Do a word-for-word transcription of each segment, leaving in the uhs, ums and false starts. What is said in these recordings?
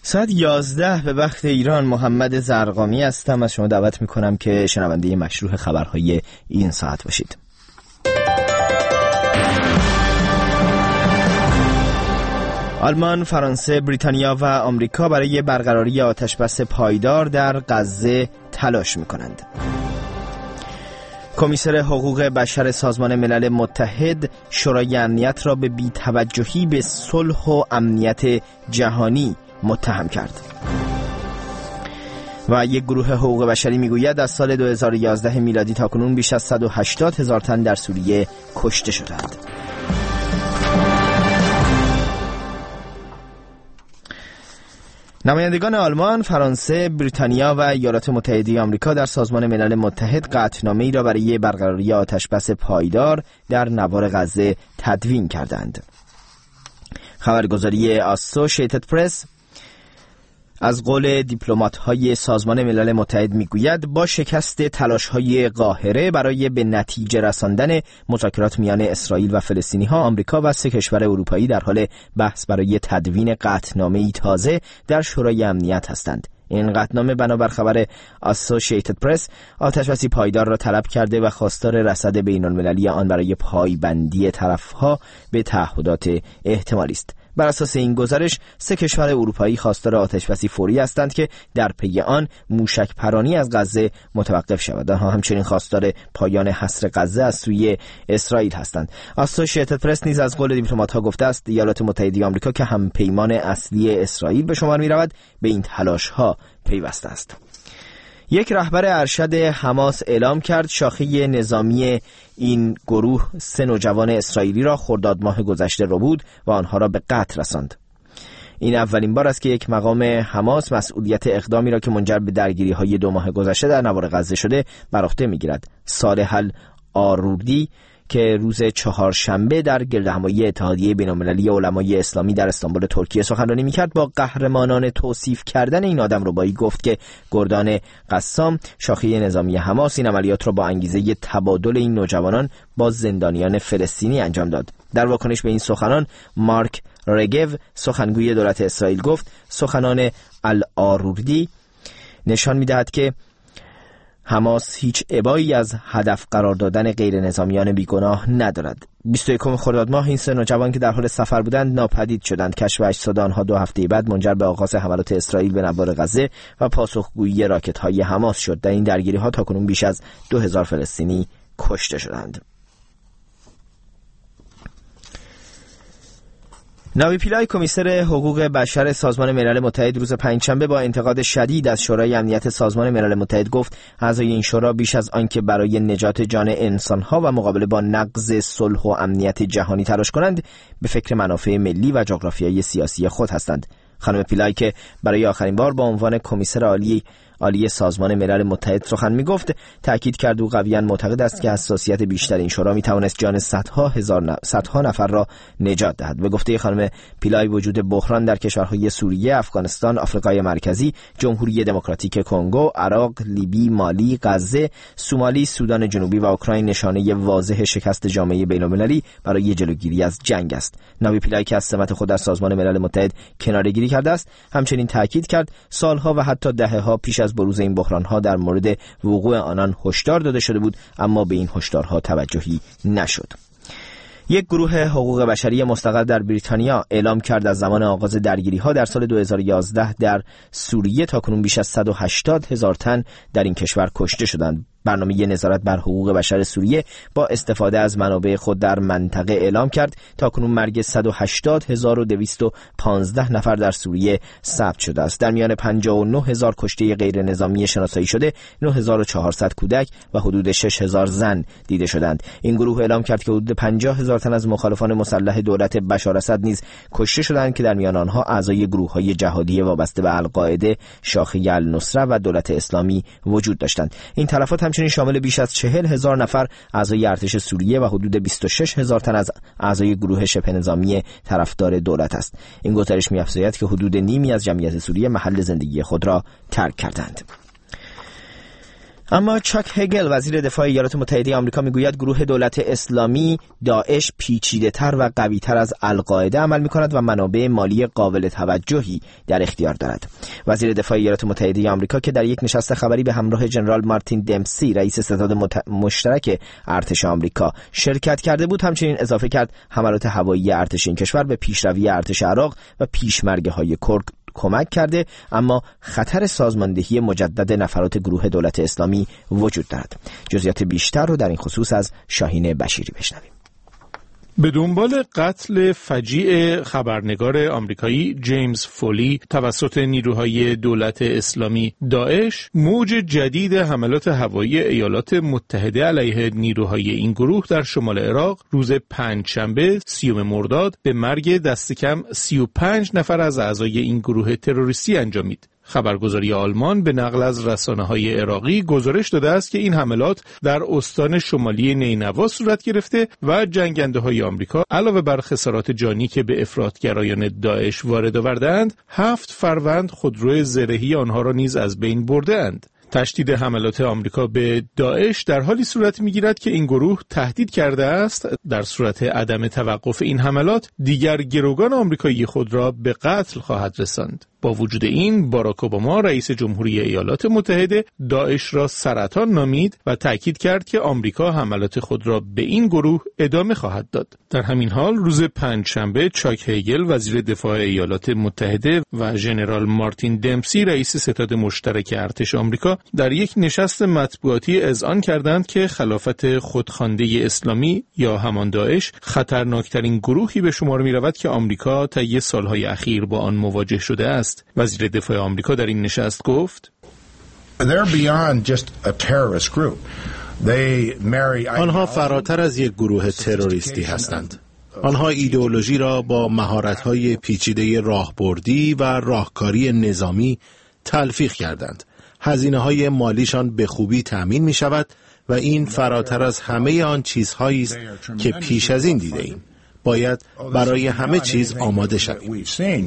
ساعت یازده به وقت ایران. محمد زرقامی هستم. از شما دعوت میکنم که شنونده مشروع خبرهای این ساعت باشید. آلمان، فرانسه، بریتانیا و آمریکا برای برقراری آتشبس پایدار در غزه تلاش میکنند. کمیسر حقوق بشر سازمان ملل متحد شورای امنیت را به بی‌توجهی به صلح و امنیت جهانی متهم کرد. و یک گروه حقوق بشری میگوید از سال دو هزار و یازده میلادی تاکنون بیش از صد و هشتاد هزار تن در سوریه کشته شدند. نمایندگان آلمان، فرانسه، بریتانیا و ایالات متحده آمریکا در سازمان ملل متحد قطعنامه‌ای را برای برقراری آتشبس پایدار در نوار غزه تدوین کردند. خبرگزاری آسوشیتد پرس از قول دیپلمات‌های سازمان ملل متحد میگوید با شکست تلاش‌های قاهره برای به نتیجه رساندن مذاکرات میان اسرائیل و فلسطینی‌ها، آمریکا و سه کشور اروپایی در حال بحث برای تدوین قطعنامه‌ای تازه در شورای امنیت هستند. این قطعنامه بنابر خبر آسوشیتد پرس آتشبسی پایدار را طلب کرده و خواستار رصد بین‌المللی آن برای پایبندی طرف‌ها به تعهدات احتمالی است. بر اساس این گزارش سه کشور اروپایی خواستار آتشبسی فوری هستند که در پی آن موشک پرانی از غزه متوقف شود. آنها همچنین خواستار پایان حصر غزه از سوی اسرائیل هستند. آسوشیتد پرس نیز از قول دیپلمات‌ها گفته است ایالات متحده آمریکا که هم پیمان اصلی اسرائیل به شمار می‌رود به این تلاش‌ها پیوسته است. یک رهبر ارشد حماس اعلام کرد شاخه نظامی این گروه سه نوجوان اسرائیلی را خرداد ماه گذشته ربود و آنها را به قتل رساند. این اولین بار است که یک مقام حماس مسئولیت اقدامی را که منجر به درگیری‌های دو ماه گذشته در نوار غزه شده بر عهده می‌گیرد. صالح العاروردی که روز چهارشنبه در گردهمایی اتحادیه بین‌المللی علمای اسلامی در استانبول ترکیه سخنرانی می‌کرد، با قهرمانان توصیف کردن این آدمربایی گفت که گردان قسام شاخه نظامی حماس این عملیات را با انگیزه تبادل این نوجوانان با زندانیان فلسطینی انجام داد. در واکنش به این سخنان مارک رگو سخنگوی دولت اسرائیل گفت سخنان العاروردی نشان می‌دهد که حماس هیچ ابایی از هدف قرار دادن غیر نظامیان بیگناه ندارد. بیست و یکم خرداد ماه این سه نوجوان که در حال سفر بودند ناپدید شدند. کشف اجساد آنها دو هفته بعد منجر به آغاز حملات اسرائیل به نوار غزه و پاسخگویی راکت‌های حماس شد. در این درگیری‌ها تاکنون بیش از دو هزار فلسطینی کشته شدند. ناوی پیلای کمیسر حقوق بشر سازمان ملل متحد روز پنجشنبه با انتقاد شدید از شورای امنیت سازمان ملل متحد گفت اعضای این شورا بیش از آنکه برای نجات جان انسانها و مقابله با نقض صلح و امنیت جهانی تلاش کنند به فکر منافع ملی و جغرافیایی سیاسی خود هستند. خانم پیلای که برای آخرین بار با عنوان کمیسر عالی عالی سازمان ملل متحد سخن می‌گفت، تأکید کرد او قویاً معتقد است که حساسیت بیشتر این شورا می‌توانست جان صدها هزار نف... صدها نفر را نجات دهد. به گفته خانم پیلای وجود بحران در کشورهای سوریه، افغانستان، آفریقای مرکزی، جمهوری دموکراتیک کنگو، عراق، لیبی، مالی، غزه، سومالی، سودان جنوبی و اوکراین نشانه واضح شکست جامعه بین‌المللی برای جلوگیری از جنگ است. ناوی پیلای که از سمت خود در سازمان ملل متحد کناره‌گیری کرده است، همچنین تأکید کرد سالها و حتی دهه‌ها پیش از بروز این بحران‌ها در مورد وقوع آنان هشدار داده شده بود، اما به این هشدارها توجهی نشد. یک گروه حقوق بشری مستقل در بریتانیا اعلام کرد از زمان آغاز درگیری‌ها در سال دو هزار و یازده در سوریه تاکنون بیش از صد و هشتاد هزار تن در این کشور کشته شدند. برنامه نظارت بر حقوق بشر سوریه با استفاده از منابع خود در منطقه اعلام کرد تاکنون مرگ صد و هشتاد هزار و دویست و پانزده نفر در سوریه ثبت شده است. در میان پنجاه و نه هزار کشته غیر نظامی شناسایی شده، نه هزار و چهارصد کودک و حدود شش هزار زن دیده شدند. این گروه اعلام کرد که حدود پنجاه هزار تن از مخالفان مسلح دولت بشار اسد نیز کشته شدند که در میان آنها اعضای گروه‌های جهادی وابسته به القاعده، شاخه النصره و دولت اسلامی وجود داشتند. این تلفات همچنین شامل بیش از چهل هزار نفر اعضای ارتش سوریه و حدود بیست و شش هزار تن از اعضای گروه شبه نظامی طرفدار دولت است. این گزارش می‌افزاید که حدود نیمی از جمعیت سوریه محل زندگی خود را ترک کردند. اما چاک هگل وزیر دفاع ایالات متحده آمریکا میگوید گروه دولت اسلامی داعش پیچیده‌تر و قوی‌تر از القاعده عمل می‌کند و منابع مالی قابل توجهی در اختیار دارد. وزیر دفاع ایالات متحده آمریکا که در یک نشست خبری به همراه جنرال مارتین دمسی رئیس ستاد مت... مشترک ارتش آمریکا شرکت کرده بود، همچنین اضافه کرد حملات هوایی ارتش این کشور به پیشروی ارتش عراق و پیشمرگه‌های کرد کمک کرده، اما خطر سازماندهی مجدد نفرات گروه دولت اسلامی وجود دارد. جزئیات بیشتر رو در این خصوص از شاهین بشیری بشنویم. به دنبال قتل فجیع خبرنگار آمریکایی جیمز فولی توسط نیروهای دولت اسلامی داعش، موج جدید حملات هوایی ایالات متحده علیه نیروهای این گروه در شمال عراق روز پنجشنبه سیوم مرداد به مرگ دست کم سی و پنج نفر از اعضای این گروه تروریستی انجامید. خبرگزاری آلمان به نقل از رسانه‌های عراقی گزارش داده است که این حملات در استان شمالی نینوا صورت گرفته و جنگنده‌های آمریکا علاوه بر خسارات جانی که به افراطگرایان داعش وارد آورده‌اند، هفت فروند خودرو زرهی آنها را نیز از بین برده‌اند. تشدید حملات آمریکا به داعش در حالی صورت می‌گیرد که این گروه تهدید کرده است در صورت عدم توقف این حملات دیگر گروگان آمریکایی خود را به قتل خواهد رساند. با وجود این، باراک اوباما رئیس جمهوری ایالات متحده داعش را سرطان نامید و تأکید کرد که آمریکا حملات خود را به این گروه ادامه خواهد داد. در همین حال روز پنجشنبه چاک هگل وزیر دفاع ایالات متحده و ژنرال مارتین دمسی رئیس ستاد مشترک ارتش آمریکا در یک نشست مطبوعاتی اذعان کردند که خلافت خودخوانده اسلامی یا همان داعش خطرناکترین گروهی به شمار می‌رود که آمریکا طی سالهای اخیر با آن مواجه شده است. وزیر دفاع آمریکا در این نشست گفت: آنها فراتر از یک گروه تروریستی هستند. آنها ایدئولوژی را با مهارت‌های پیچیده راهبردی و راهکاری نظامی تلفیق کردند. هزینه‌های مالیشان به خوبی تأمین می‌شود و این فراتر از همه آن چیزهایی است که پیش از این دیده‌ایم. باید برای همه چیز آماده شویم.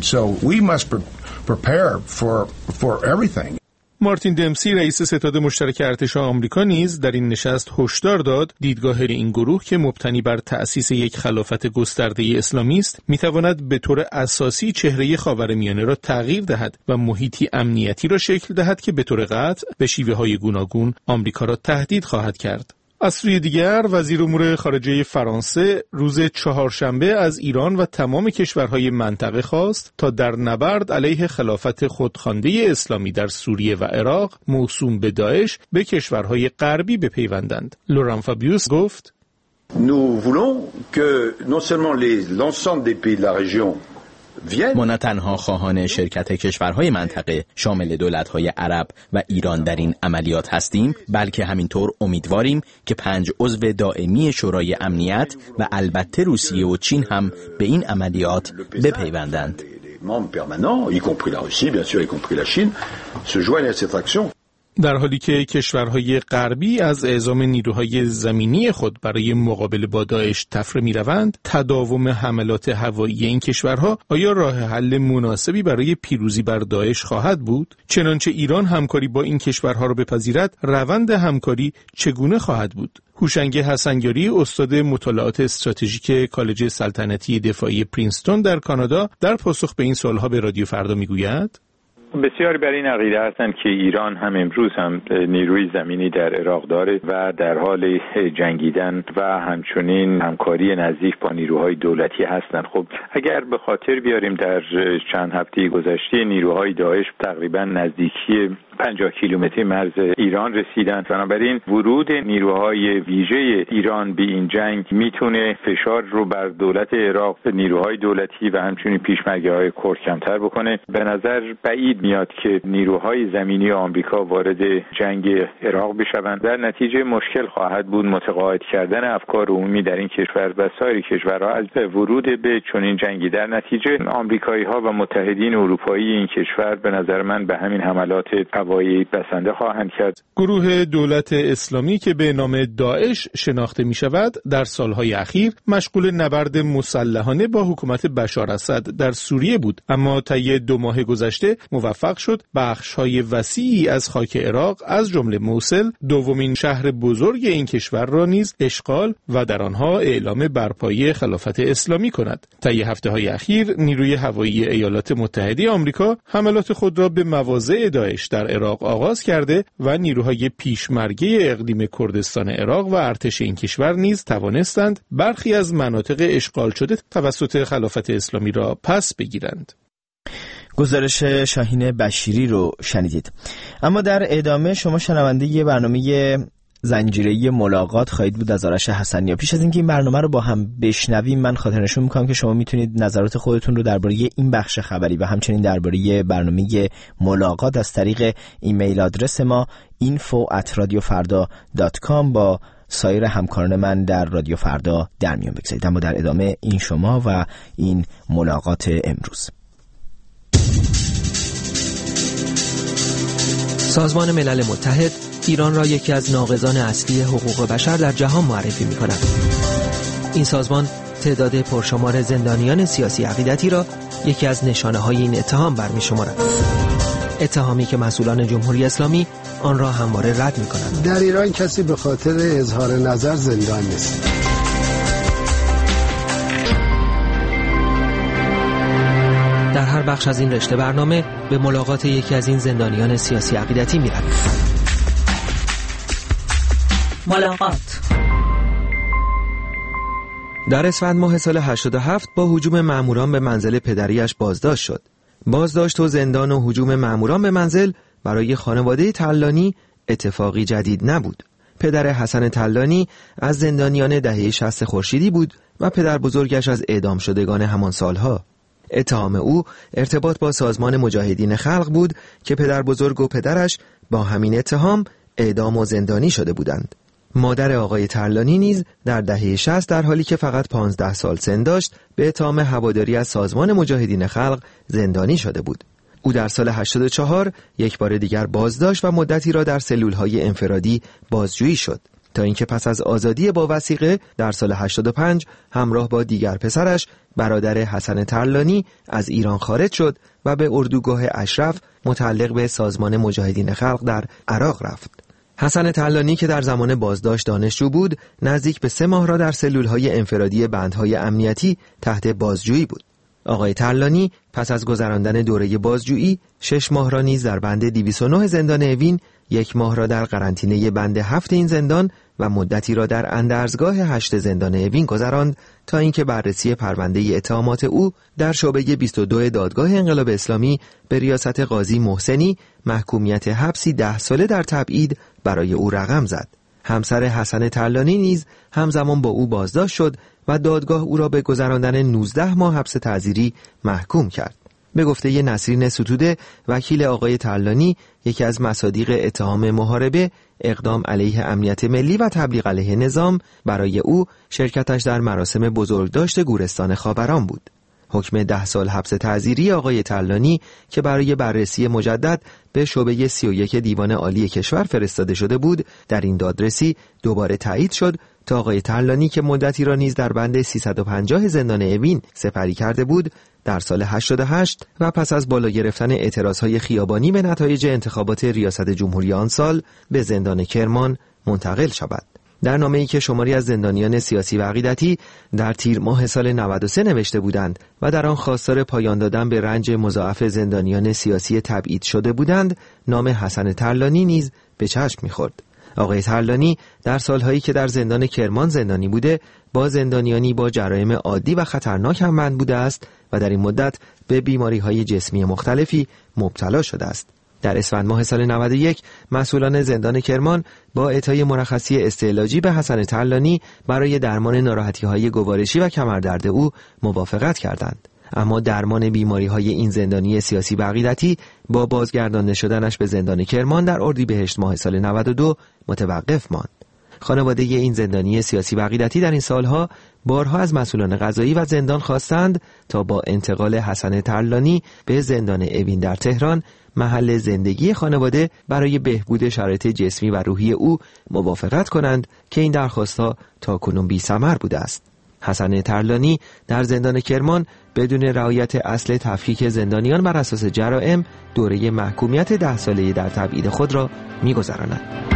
مارتین دمسی رئیس ستاد مشترک ارتش آمریکا نیز در این نشست هشدار داد دیدگاه این گروه که مبتنی بر تأسیس یک خلافت گسترده اسلامی است میتواند به طور اساسی چهره خاورمیانه را تغییر دهد و محیطی امنیتی را شکل دهد که به طور قطع به شیوه‌های گوناگون آمریکا را تهدید خواهد کرد. از سوی دیگر وزیر امور خارجه فرانسه روز چهارشنبه از ایران و تمام کشورهای منطقه خواست تا در نبرد علیه خلافت خودخوانده اسلامی در سوریه و عراق موسوم به داعش به کشورهای غربی بپیوندند. لوران فابیوس گفت: Nous voulons que non seulement les l'ensemble des pays de la région ما نه تنها خواهان شرکت کشورهای منطقه شامل دولت‌های عرب و ایران در این عملیات هستیم، بلکه همینطور امیدواریم که پنج عضو دائمی شورای امنیت و البته روسیه و چین هم به این عملیات بپیوندند. در حالی که کشورهای غربی از اعزام نیروهای زمینی خود برای مقابله با داعش تفره می‌روند، تداوم حملات هوایی این کشورها آیا راه حل مناسبی برای پیروزی بر داعش خواهد بود؟ چنانچه ایران همکاری با این کشورها را بپذیرد، روند همکاری چگونه خواهد بود؟ هوشنگ حسنیاری استاد مطالعات استراتژیک کالج سلطنتی دفاعی پرینستون در کانادا در پاسخ به این سوالها به رادیو فردا میگوید: بسیاری بر این عقیده هستند که ایران هم امروز هم نیروی زمینی در عراق داره و در حال جنگیدن و همچنین همکاری نزدیک با نیروهای دولتی هستند. خب اگر به خاطر بیاریم در چند هفته گذشته نیروهای داعش تقریبا نزدیکی پنجاه کیلومتری مرز ایران رسیدند، بنابراین ورود نیروهای ویژه ایران به این جنگ میتونه فشار رو بر دولت عراق، نیروهای دولتی و همچنین پیشمرگه‌های کرد کمتر بکنه. به نظر بعید میاد که نیروهای زمینی آمریکا وارد جنگ عراق بشوند. در نتیجه مشکل خواهد بود متقاعد کردن افکار عمومی در این کشور و سایر کشورها از ورود به چنین جنگی. در نتیجه آمریکایی‌ها و متحدین اروپایی این کشور به نظر من به همین حملات هوایی بسنده خواهند کرد. گروه دولت اسلامی که به نام داعش شناخته می شود در سالهای اخیر مشغول نبرد مسلحانه با حکومت بشار اسد در سوریه بود، اما طی دو ماه گذشته موفق شد بخش‌های وسیعی از خاک عراق از جمله موصل، دومین شهر بزرگ این کشور را نیز اشغال و در آنها اعلام برپایی خلافت اسلامی کند. طی هفته‌های اخیر نیروی هوایی ایالات متحده آمریکا حملات خود را به مواضع داعش در عراق آغاز کرده و نیروهای پیشمرگه اقلیم کردستان عراق و ارتش این کشور نیز توانستند برخی از مناطق اشغال شده توسط خلافت اسلامی را پس بگیرند. گزارش شاهین بشیری رو شنیدید. اما در ادامه شما شنونده یه برنامه زنجیره‌ای ملاقات خواهید بود از آرش حسنی. پیش از اینکه این برنامه رو با هم بشنویم من خاطرنشون میکنم که شما میتونید نظرات خودتون رو درباره این بخش خبری و همچنین درباره برنامه ملاقات از طریق ایمیل آدرس ما اینفو ات رادیو فردا دات کام با سایر همکاران من در رادیو فردا در میون بگذارید. اما در ادامه این شما و این ملاقات امروز. سازمان ملل متحد ایران را یکی از ناقضان اصلی حقوق بشر در جهان معرفی می کند. این سازمان تعداد پرشمار زندانیان سیاسی عقیدتی را یکی از نشانه های این اتهام برمی شمارد. اتهامی که مسئولان جمهوری اسلامی آن را همواره رد می کنند. در ایران کسی به خاطر اظهار نظر زندان نیست. در هر بخش از این رشته برنامه به ملاقات یکی از این زندانیان سیاسی عقیدتی می رویم. ملاقات. در اسفند ماه سال هشتاد و هفت با هجوم ماموران به منزل پدریش بازداشت شد. بازداشت و زندان و هجوم ماموران به منزل برای خانواده تلانی اتفاقی جدید نبود. پدر حسن تلانی از زندانیان دهه شصت خورشیدی بود و پدر بزرگش از اعدام شدگان همان سالها. اتهام او ارتباط با سازمان مجاهدین خلق بود که پدر بزرگ و پدرش با همین اتهام اعدام و زندانی شده بودند. مادر آقای ترلانی نیز در دهه شصت در حالی که فقط پانزده سال سن داشت به اتهام هواداری از سازمان مجاهدین خلق زندانی شده بود. او در سال هشتاد و چهار یک بار دیگر بازداشت و مدتی را در سلولهای انفرادی بازجویی شد تا اینکه پس از آزادی با وثیقه در سال هشتاد و پنج همراه با دیگر پسرش برادر حسن ترلانی از ایران خارج شد و به اردوگاه اشرف متعلق به سازمان مجاهدین خلق در عراق رفت. حسن ترلانی که در زمان بازداشت دانشجو بود نزدیک به سه ماه را در سلولهای انفرادی بندهای امنیتی تحت بازجویی بود. آقای ترلانی پس از گذراندن دوره بازجویی شش ماه را نیز در بند دویست و نه زندان اوین، یک ماه را در قرنطینه بند هفت این زندان و مدتی را در اندرزگاه هشت زندان اوین گذراند تا اینکه بررسی پرونده اتهامات او در شعبه بیست و دو دادگاه انقلاب اسلامی به ریاست قاضی محسنی محکومیت حبسی ده ساله در تبعید برای او رقم زد. همسر حسن ترلانی نیز همزمان با او بازداشت شد و دادگاه او را به گذراندن نوزده ماه حبس تعزیری محکوم کرد. به گفته نسرین ستوده وکیل آقای ترلانی، یکی از مصادیق اتهام محاربه اقدام علیه امنیت ملی و تبلیغ علیه نظام برای او شرکتش در مراسم بزرگداشت گورستان خاوران بود. حکم ده سال حبس تعزیری آقای ترلانی که برای بررسی مجدد به شعبه سی و یک دیوان عالی کشور فرستاده شده بود در این دادرسی دوباره تایید شد تا آقای ترلانی که مدتی را نیز در بند سیصد و پنجاه زندان اوین سپری کرده بود در سال هشتاد و هشت و پس از بالا گرفتن اعتراضهای خیابانی به نتایج انتخابات ریاست جمهوری آن سال به زندان کرمان منتقل شود. در نامه‌ای که شماری از زندانیان سیاسی و عقیدتی در تیر ماه سال نود و سه نوشته بودند و در آن خواستار پایان دادن به رنج مضاعف زندانیان سیاسی تبعید شده بودند، نام حسن ترلانی نیز به چشم می‌خورد. آقای ترلانی در سالهایی که در زندان کرمان زندانی بوده با زندانیانی با جرایم عادی و خطرناک همبند بوده است و در این مدت به بیماری‌های جسمی مختلفی مبتلا شده است. در اسفند ماه سال نود و یک مسئولان زندان کرمان با اعطای مرخصی استعلاجی به حسن ترلانی برای درمان ناراحتی‌های گوارشی و کمردرد او موافقت کردند. اما درمان بیماری‌های این زندانی سیاسی و عقیدتی با بازگردانده شدنش به زندان کرمان در اردیبهشت ماه سال نود و دو متوقف ماند. خانواده این زندانی سیاسی و عقیدتی در این سالها بارها از مسئولان قضایی و زندان خواستند تا با انتقال حسن ترلانی به زندان اوین در تهران، محل زندگی خانواده، برای بهبود شرایط جسمی و روحی او موافقت کنند که این درخواست‌ها تاکنون بی‌ثمر بوده است. حسن ترلانی در زندان کرمان بدون رعایت اصل تفکیک زندانیان بر اساس جرائم دوره محکومیت ده ساله‌ای در تبعید خود را می‌گذراند.